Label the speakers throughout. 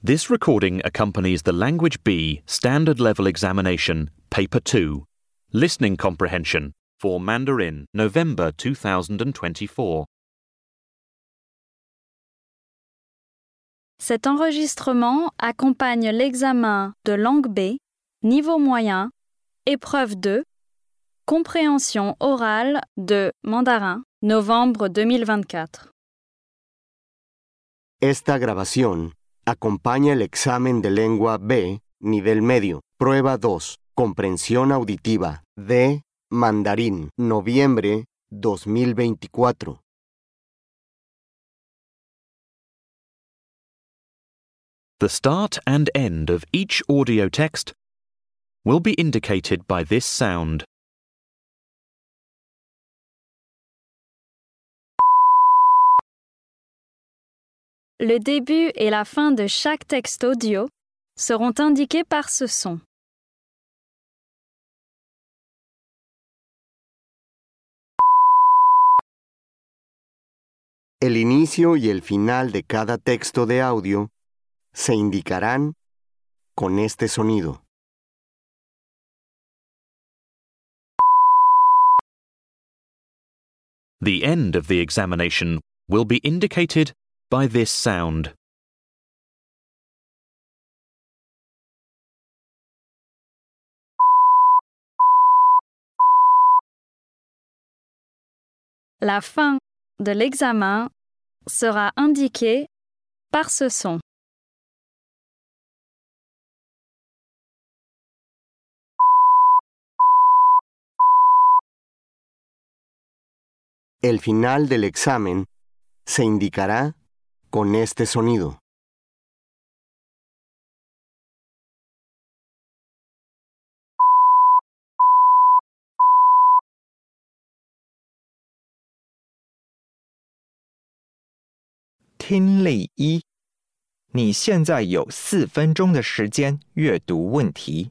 Speaker 1: This recording accompanies the Language B Standard Level Examination, Paper 2, Listening Comprehension, for Mandarin, November 2024.
Speaker 2: Cet enregistrement accompagne l'examen de langue B, niveau moyen, épreuve 2, compréhension orale de mandarin, novembre 2024.
Speaker 3: Esta grabación acompaña el examen de lengua B, nivel medio, prueba 2, comprensión auditiva, de mandarín, noviembre 2024.
Speaker 1: The start and end of each audio text will be indicated by this sound.
Speaker 2: Le début et la fin de chaque texte audio seront indiqués par ce son.
Speaker 3: El inicio y el final de cada texto de audio se indicarán con este sonido.
Speaker 1: The end of the examination will be indicated by this sound.
Speaker 2: La fin de l'examen sera indiquée par ce son.
Speaker 3: El final del examen se indicará con este sonido.
Speaker 4: 听力一，你现在有4分钟的时间阅读问题。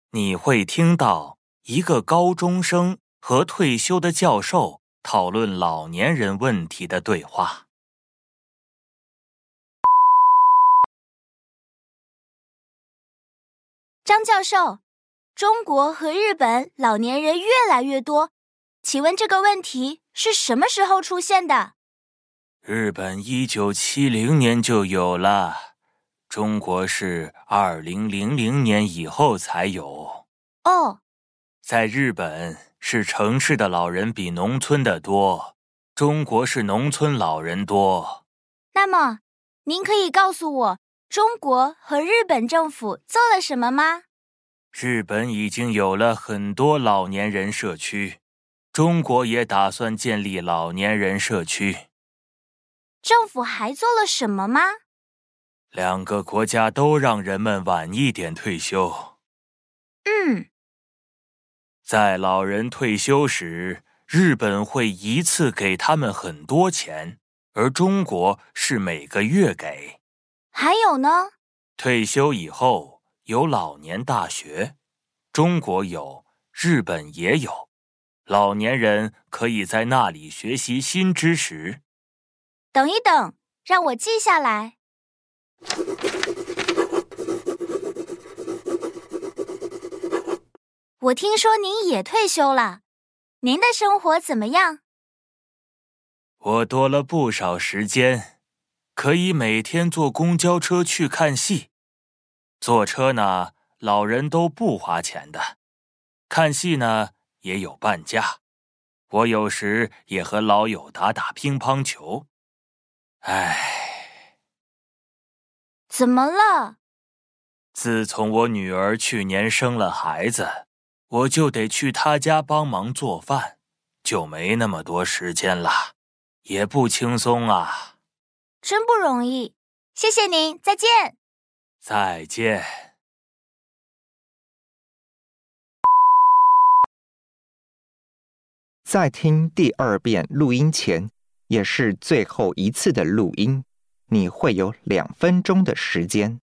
Speaker 5: 你会听到一个高中生和退休的教授讨论老年人问题的对话。
Speaker 6: 张教授，中国和日本老年人越来越多，请问这个问题是什么时候出现的？
Speaker 5: 日本1970年就有了，中国是2000年以后才有。
Speaker 6: 哦，
Speaker 5: 在日本是城市的老人比农村的多，中国是农村老人多。
Speaker 6: 那么，您可以告诉我，中国和日本政府做了什么吗？
Speaker 5: 日本已经有了很多老年人社区，中国也打算建立老年人社区。
Speaker 6: 政府还做了什么吗？
Speaker 5: 两个国家都让人们晚一点退休。在老人退休时，日本会一次给他们很多钱，而中国是每个月给。
Speaker 6: 还有呢？
Speaker 5: 退休以后有老年大学，中国有，日本也有。老年人可以在那里学习新知识。
Speaker 6: 等一等，让我记下来。我听说您也退休了，您的生活怎么样？
Speaker 5: 我多了不少时间，可以每天坐公交车去看戏。坐车呢，老人都不花钱的。看戏呢，也有半价。我有时也和老友打打乒乓球。唉，
Speaker 6: 怎么了？
Speaker 5: 自从我女儿去年生了孩子，我就得去她家帮忙做饭，就没那么多时间了，也不轻松啊。
Speaker 6: 真不容易，谢谢您，再见。
Speaker 5: 再见。
Speaker 4: 在听第2遍录音前，也是最后一次的录音，你会有2分钟的时间。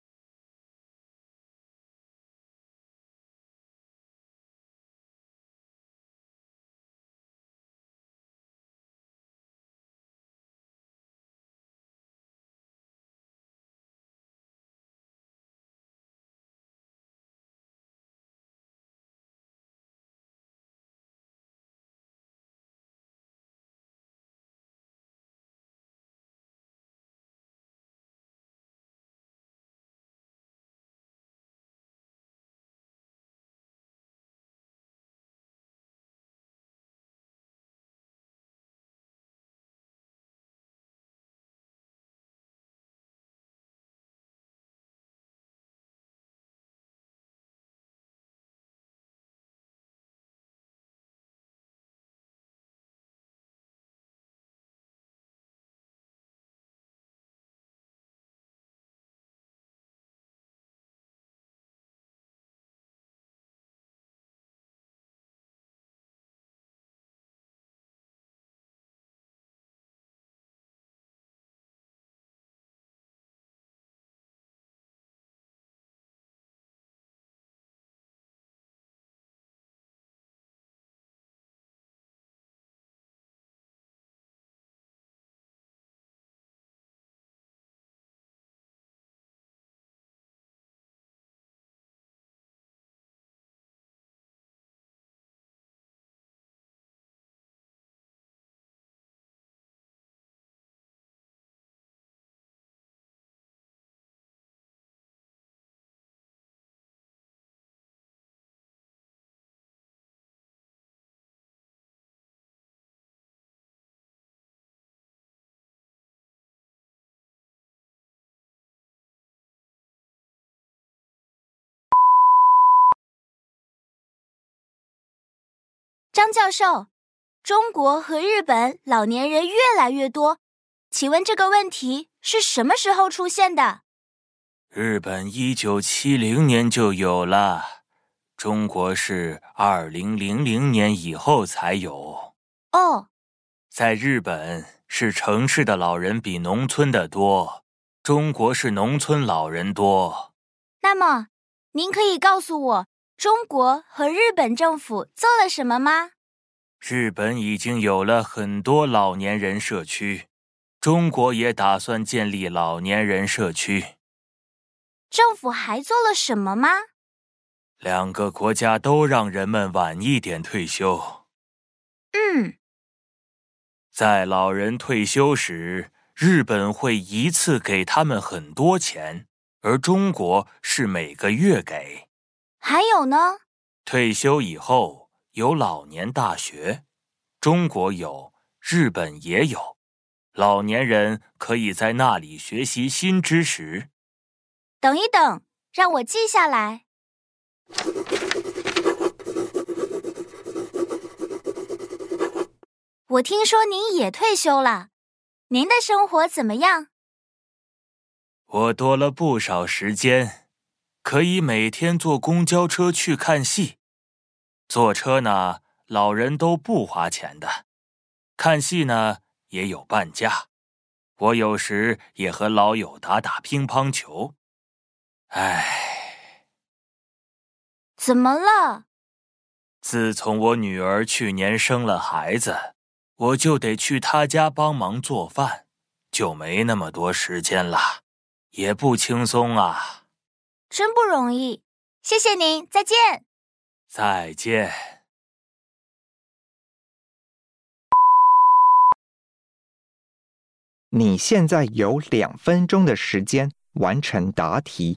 Speaker 6: 张教授，中国和日本老年人越来越多，请问这个问题是什么时候出现的？
Speaker 5: 日本1970年就有了，中国是2000年以后才有。
Speaker 6: 哦，
Speaker 5: 在日本是城市的老人比农村的多，中国是农村老人多。
Speaker 6: 那么，您可以告诉我， 中国和日本政府做了什么吗？
Speaker 5: 日本已经有了很多老年人社区，中国也打算建立老年人社区。
Speaker 6: 政府还做了什么吗？
Speaker 5: 两个国家都让人们晚一点退休。在老人退休时，日本会一次给他们很多钱，而中国是每个月给。
Speaker 6: 还有呢？
Speaker 5: 退休以后有老年大学，中国有，日本也有。老年人可以在那里学习新知识。
Speaker 6: 等一等，让我记下来。我听说您也退休了，您的生活怎么样？
Speaker 5: 我多了不少时间，可以每天坐公交车去看戏。坐车呢，老人都不花钱的。看戏呢，也有半价。我有时也和老友打打乒乓球。唉，
Speaker 6: 怎么了？
Speaker 5: 自从我女儿去年生了孩子，我就得去她家帮忙做饭，就没那么多时间了，也不轻松啊。
Speaker 6: 真不容易，谢谢您，再见。
Speaker 5: 再见。
Speaker 4: 你现在有2分钟的时间完成答题。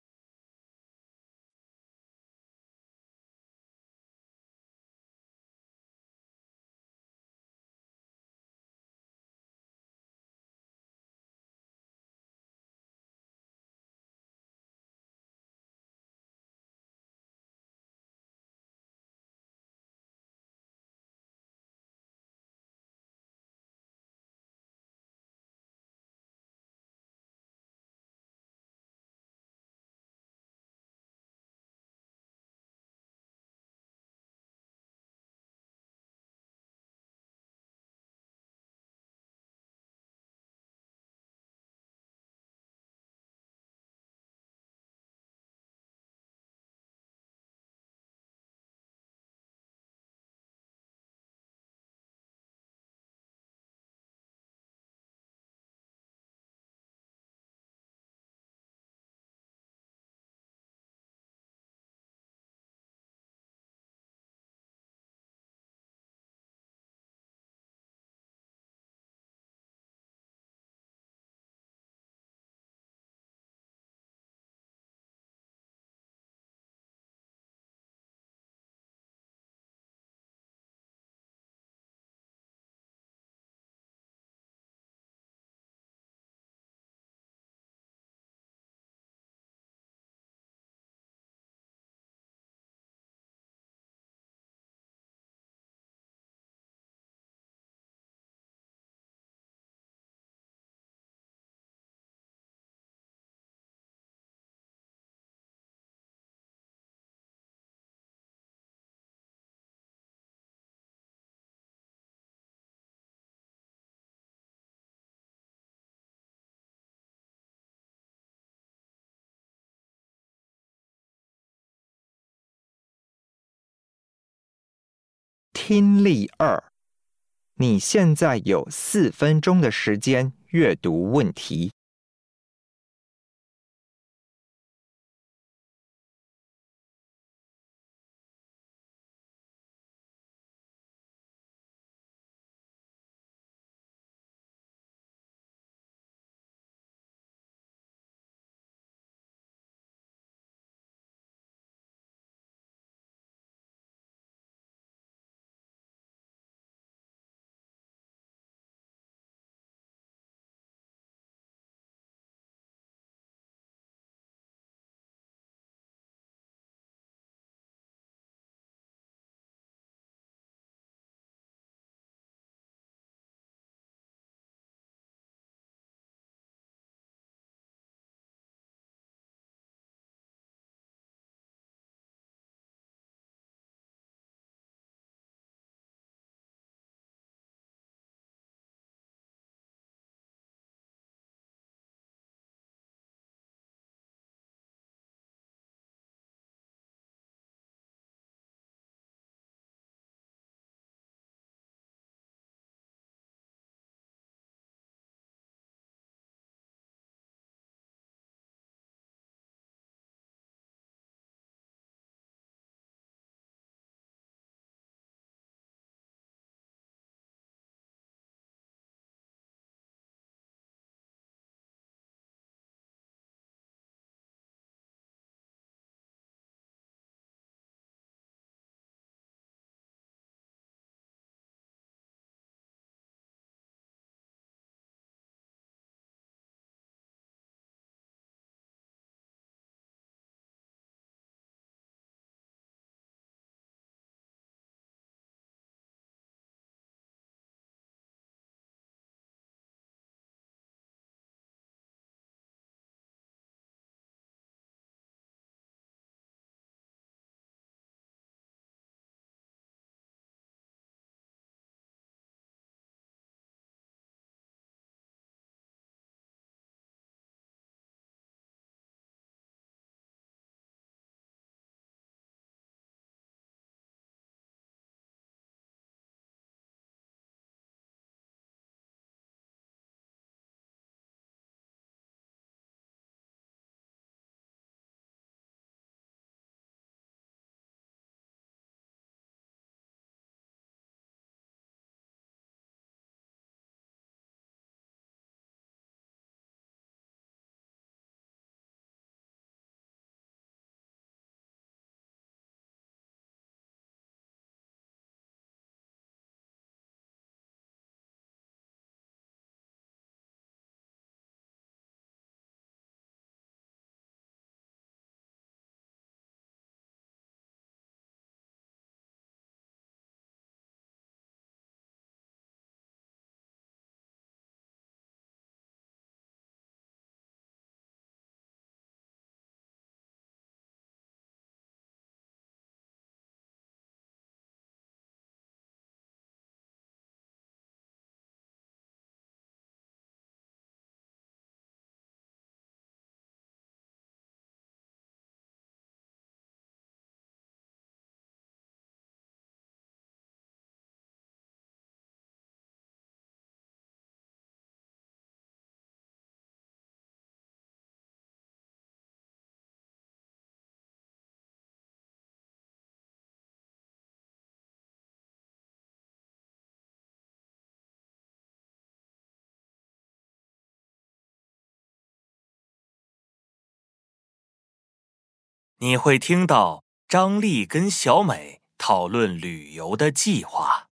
Speaker 4: 听力2，你现在有4分钟的时间阅读问题。
Speaker 5: 你会听到张丽跟小美讨论旅游的计划。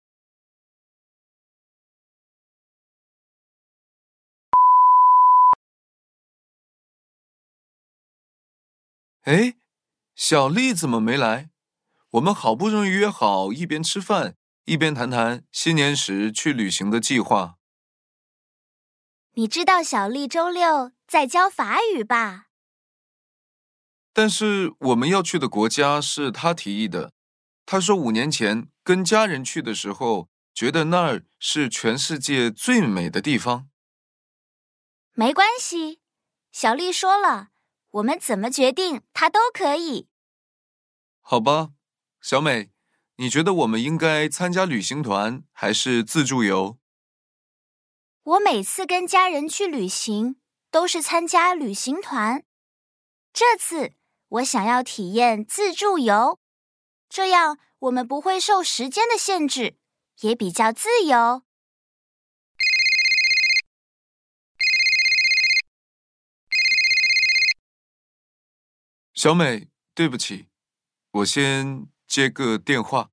Speaker 7: 哎，小丽怎么没来？我们好不容易约好一边吃饭一边谈谈新年时去旅行的计划。
Speaker 6: 你知道小丽周六在教法语吧？
Speaker 7: 但是我们要去的国家是她提议的。她说5年前跟家人去的时候，觉得那儿是全世界最美的地方。
Speaker 6: 没关系，小丽说了，我们怎么决定她都可以。
Speaker 7: 好吧，小美，你觉得我们应该参加旅行团还是自助游？
Speaker 6: 我每次跟家人去旅行都是参加旅行团，这次我想要体验自助游，这样我们不会受时间的限制，也比较自由。
Speaker 7: 小美，对不起，我先接个电话。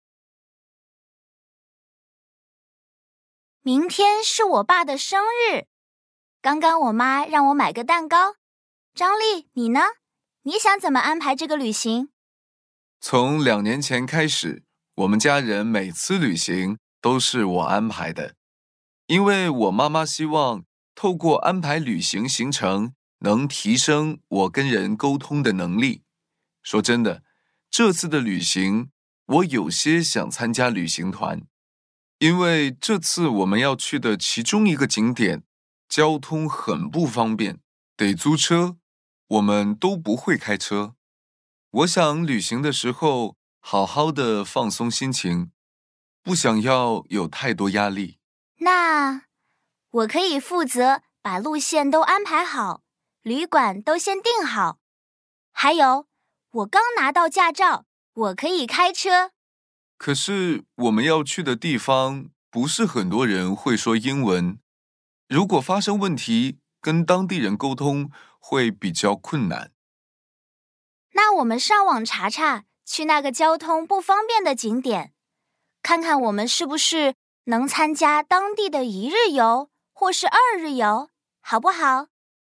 Speaker 6: 明天是我爸的生日，刚刚我妈让我买个蛋糕。张丽，你呢？你想怎么安排这个旅行？
Speaker 7: 从2年前开始，我们家人每次旅行都是我安排的，因为我妈妈希望透过安排旅行行程，能提升我跟人沟通的能力。说真的，这次的旅行，我有些想参加旅行团，因为这次我们要去的其中一个景点，交通很不方便，得租车，我们都不会开车。我想旅行的时候好好的放松心情，不想要有太多压力。
Speaker 6: 那我可以负责把路线都安排好，旅馆都先订好。还有，我刚拿到驾照，我可以开车。
Speaker 7: 可是我们要去的地方不是很多人会说英文，如果发生问题，跟当地人沟通会比较困难。
Speaker 6: 那我们上网查查，去那个交通不方便的景点，看看我们是不是能参加当地的1日游或是2日游，好不好？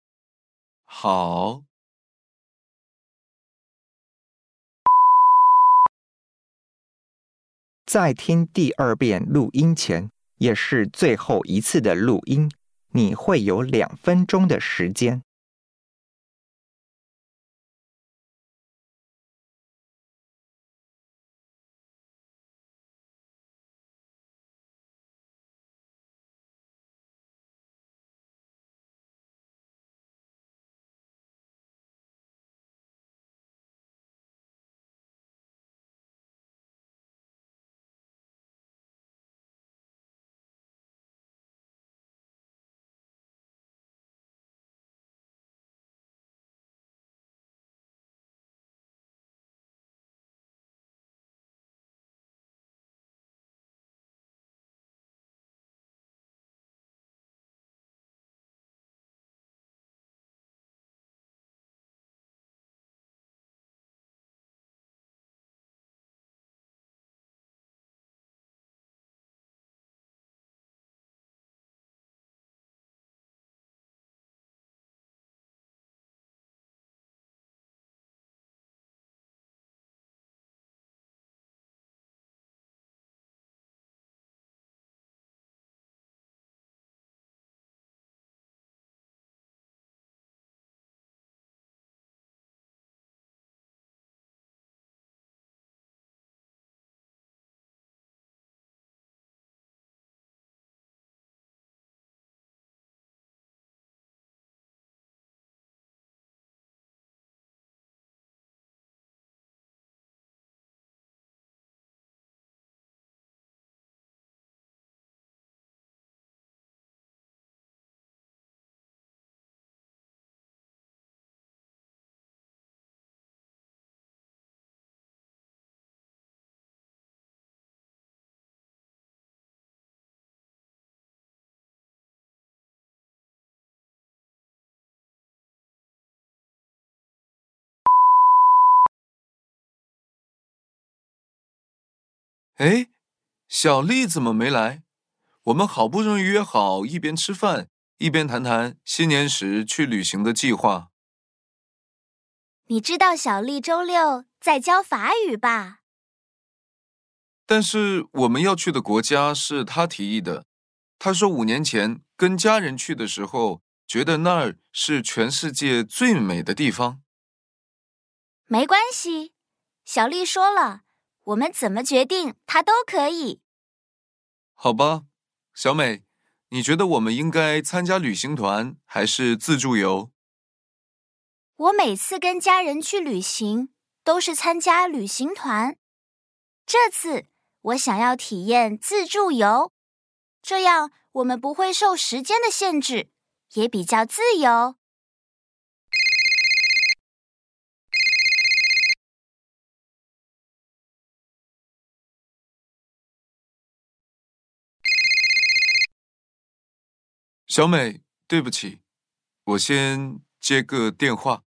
Speaker 7: 好。
Speaker 4: 在听第2遍录音前，也是最后一次的录音，你会有2分钟的时间。
Speaker 7: 哎，小丽怎么没来？我们好不容易约好一边吃饭一边谈谈新年时去旅行的计划。
Speaker 6: 你知道小丽周六在教法语吧？
Speaker 7: 但是我们要去的国家是她提议的。她说5年前跟家人去的时候，觉得那儿是全世界最美的地方。
Speaker 6: 没关系，小丽说了，我们怎么决定她都可以。
Speaker 7: 好吧，小美，你觉得我们应该参加旅行团还是自助游？
Speaker 6: 我每次跟家人去旅行都是参加旅行团，这次我想要体验自助游，这样我们不会受时间的限制，也比较自由。
Speaker 7: 小美，对不起，我先接个电话。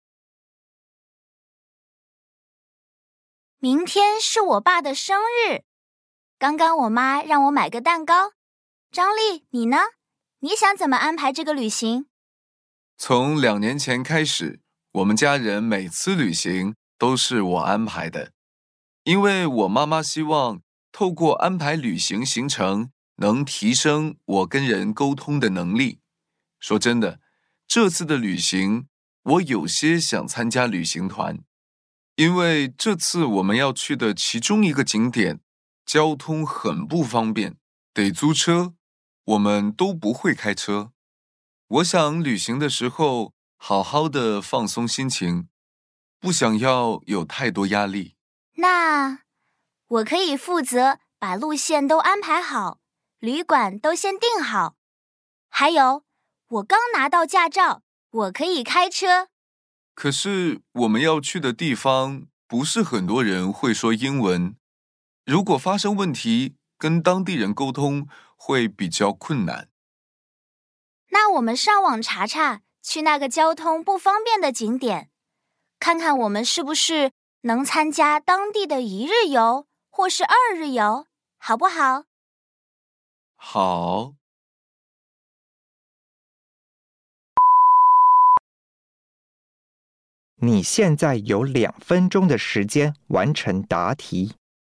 Speaker 6: 明天是我爸的生日，刚刚我妈让我买个蛋糕。张丽，你呢？你想怎么安排这个旅行？
Speaker 7: 从2年前开始，我们家人每次旅行都是我安排的，因为我妈妈希望透过安排旅行行程，能提升我跟人沟通的能力。说真的，这次的旅行，我有些想参加旅行团，因为这次我们要去的其中一个景点，交通很不方便，得租车，我们都不会开车。我想旅行的时候，好好的放松心情，不想要有太多压力。
Speaker 6: 那我可以负责把路线都安排好，旅馆都先订好。还有，我刚拿到驾照，我可以开车。
Speaker 7: 可是我们要去的地方不是很多人会说英文，如果发生问题，跟当地人沟通会比较困难。
Speaker 6: 那我们上网查查，去那个交通不方便的景点，看看我们是不是能参加当地的1日游或是2日游，好不好？
Speaker 7: 好。
Speaker 4: 你现在有2分钟的时间完成答题。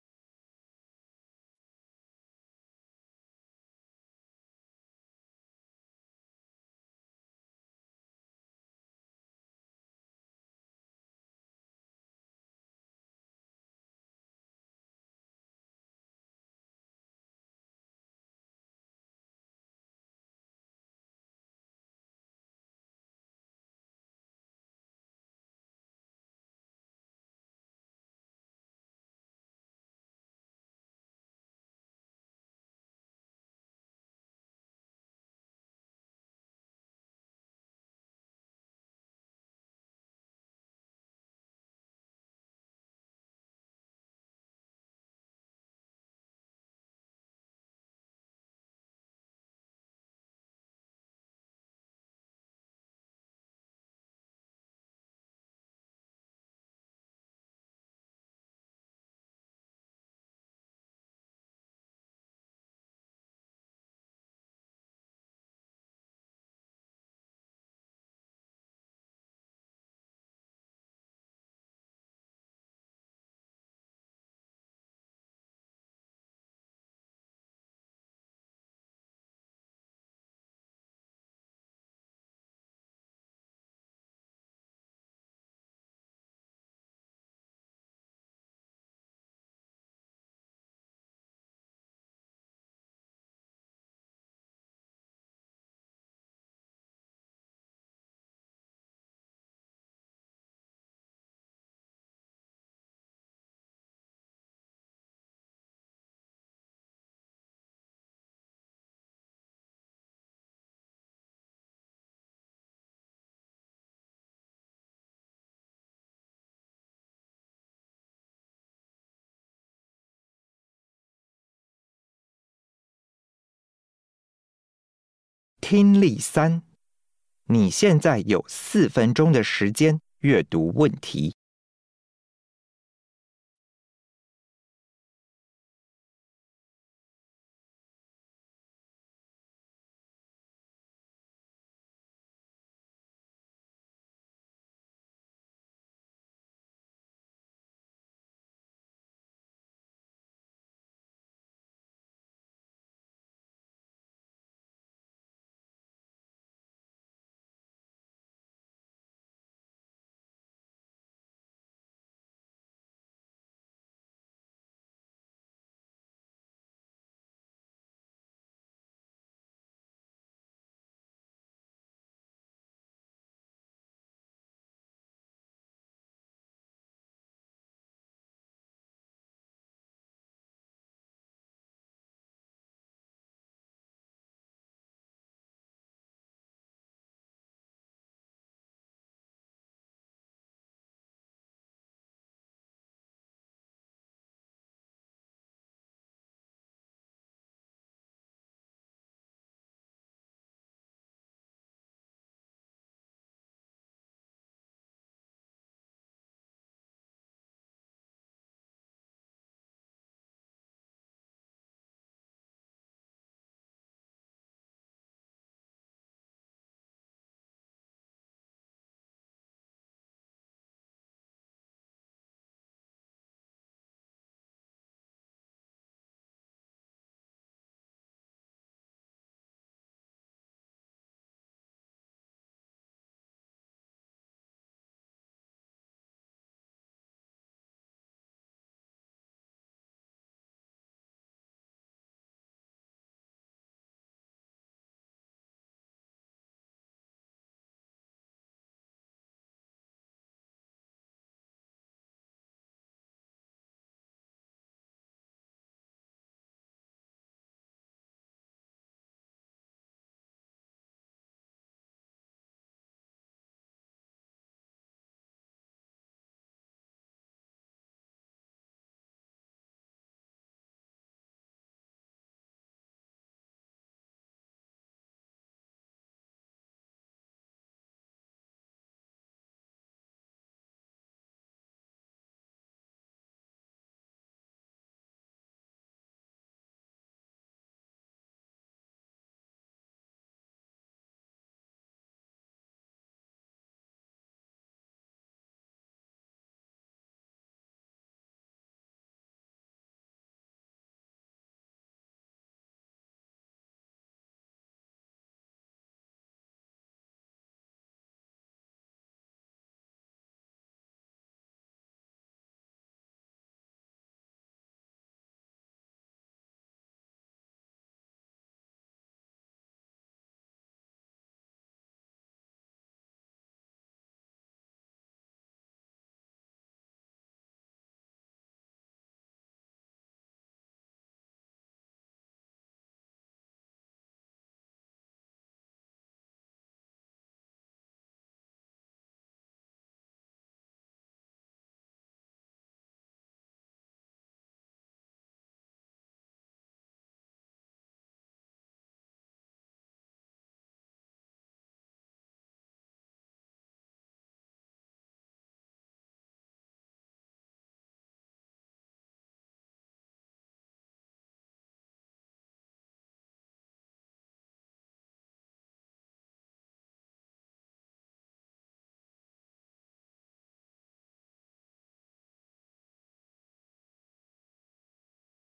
Speaker 4: 听力3，你现在有4分钟的时间阅读问题。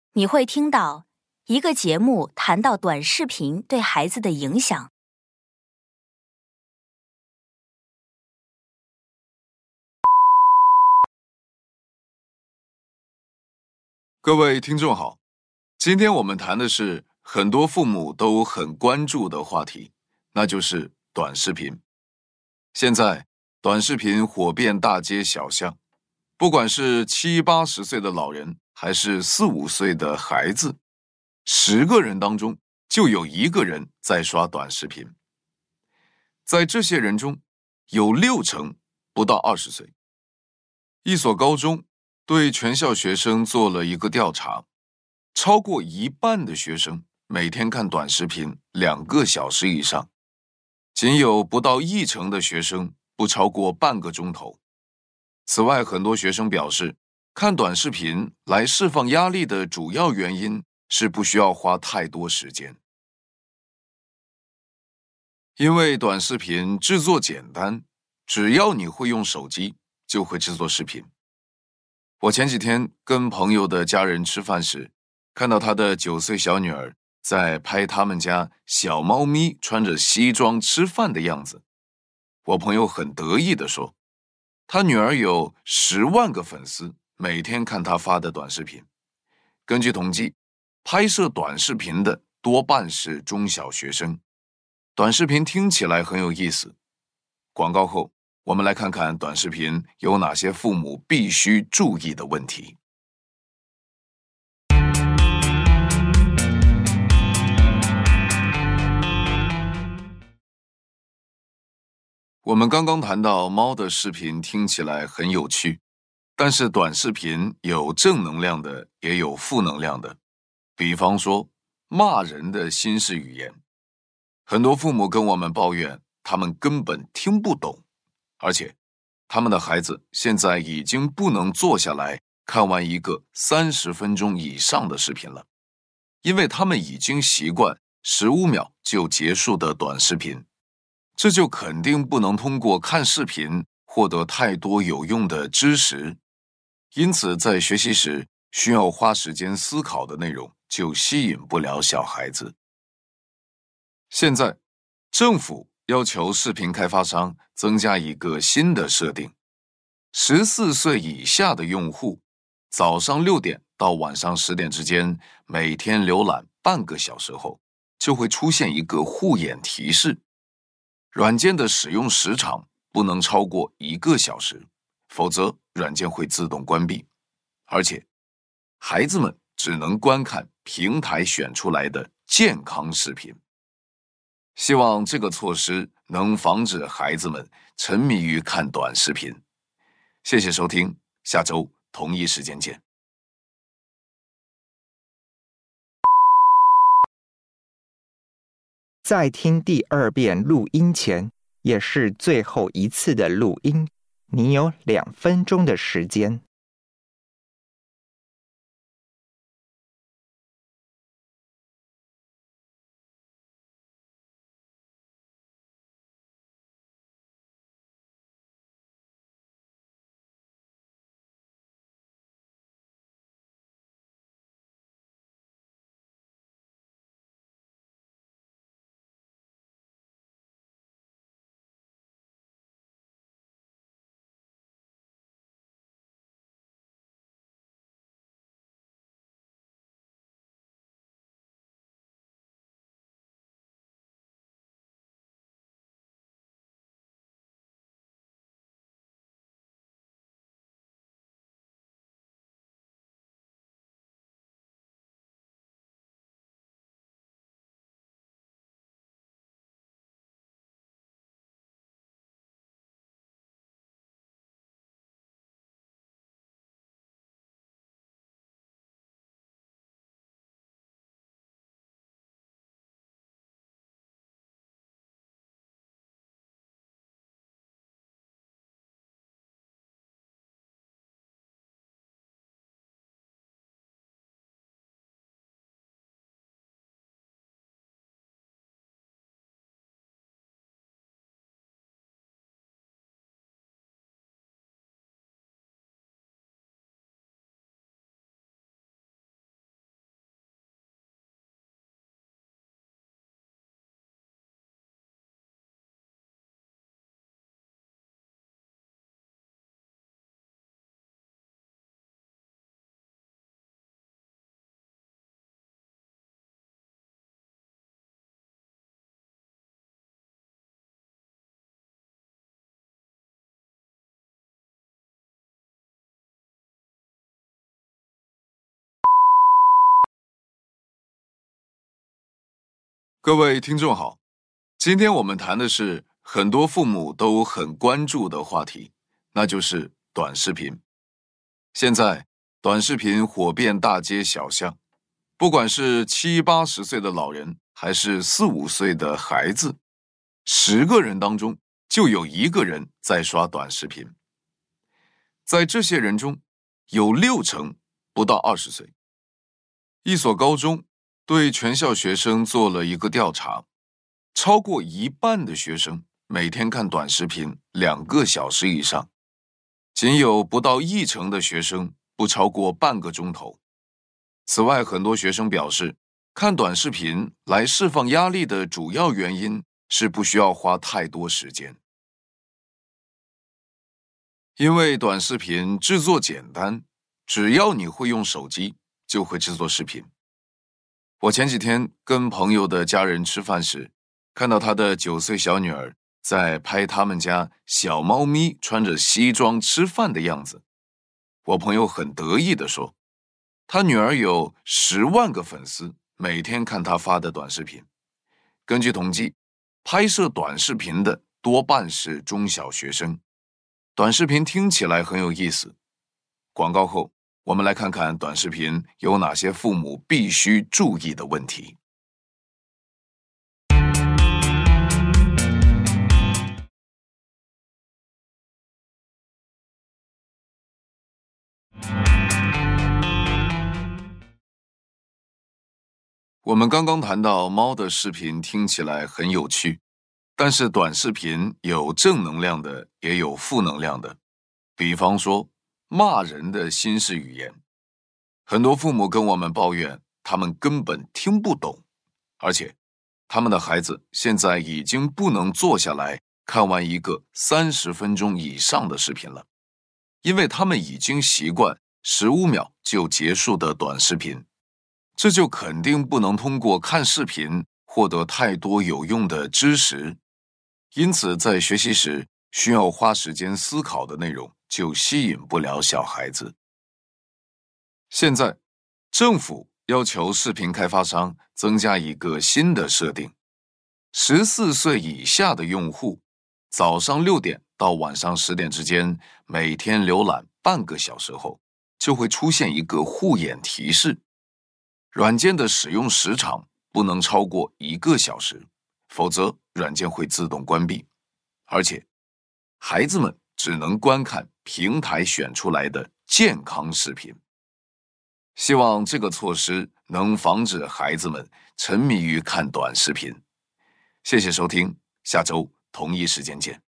Speaker 6: 你会听到一个节目谈到短视频对孩子的影响。
Speaker 7: 各位听众好，今天我们谈的是很多父母都很关注的话题，那就是短视频。现在短视频火遍大街小巷，不管是70、80岁的老人，还是4、5岁的孩子，10个人当中就有1个人在刷短视频。在这些人中，有6成不到20岁。一所高中对全校学生做了一个调查，超过一半的学生每天看短视频2个小时以上，仅有不到1成的学生不超过半个钟头。此外，很多学生表示，看短视频来释放压力的主要原因是不需要花太多时间。因为短视频制作简单，只要你会用手机，就会制作视频。我前几天跟朋友的家人吃饭时，看到他的9岁小女儿在拍他们家小猫咪穿着西装吃饭的样子。我朋友很得意地说，他女儿有10万个粉丝，每天看他发的短视频。根据统计，拍摄短视频的多半是中小学生。短视频听起来很有意思。广告后，我们来看看短视频有哪些父母必须注意的问题。我们刚刚谈到猫的视频听起来很有趣，但是短视频有正能量的，也有负能量的。比方说，骂人的新式语言。很多父母跟我们抱怨，他们根本听不懂，而且他们的孩子现在已经不能坐下来看完一个30分钟以上的视频了，因为他们已经习惯15秒就结束的短视频，这就肯定不能通过看视频获得太多有用的知识，因此在学习时需要花时间思考的内容就吸引不了小孩子。现在，政府要求视频开发商增加一个新的设定：14岁以下的用户，早上6点到晚上10点之间，每天浏览半个小时后，就会出现一个护眼提示，软件的使用时长不能超过1个小时，否则软件会自动关闭。而且，孩子们只能观看平台选出来的健康视频。希望这个措施能防止孩子们沉迷于看短视频。谢谢收听，下周同一时间见。
Speaker 4: 在听第2遍录音前，也是最后一次的录音，你有2分钟的时间。
Speaker 7: 各位听众好，今天我们谈的是很多父母都很关注的话题，那就是短视频。现在短视频火遍大街小巷，不管是70、80岁的老人，还是4、5岁的孩子，10个人当中就有1个人在刷短视频。在这些人中，有6成不到20岁。一所高中对全校学生做了一个调查，超过1半的学生每天看短视频2个小时以上，仅有不到1成的学生不超过半个钟头。此外，很多学生表示，看短视频来释放压力的主要原因是不需要花太多时间。因为短视频制作简单，只要你会用手机，就会制作视频。我前几天跟朋友的家人吃饭时，看到他的9岁小女儿在拍他们家小猫咪穿着西装吃饭的样子。我朋友很得意地说，他女儿有10万个粉丝，每天看他发的短视频。根据统计，拍摄短视频的多半是中小学生。短视频听起来很有意思。广告后，我们来看看短视频有哪些父母必须注意的问题。我们刚刚谈到猫的视频听起来很有趣，但是短视频有正能量的，也有负能量的。比方说骂人的新式语言，很多父母跟我们抱怨他们根本听不懂，而且他们的孩子现在已经不能坐下来看完一个30分钟以上的视频了，因为他们已经习惯15秒就结束的短视频，这就肯定不能通过看视频获得太多有用的知识，因此在学习时需要花时间思考的内容就吸引不了小孩子。现在政府要求视频开发商增加一个新的设定，14岁以下的用户早上6点到晚上10点之间，每天浏览半个小时后，就会出现一个护眼提示，软件的使用时长不能超过1个小时，否则软件会自动关闭。而且孩子们只能观看平台选出来的健康视频。希望这个措施能防止孩子们沉迷于看短视频。谢谢收听，下周同一时间见。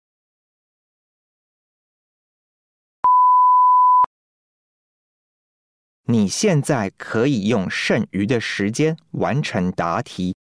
Speaker 4: 你现在可以用剩余的时间完成答题。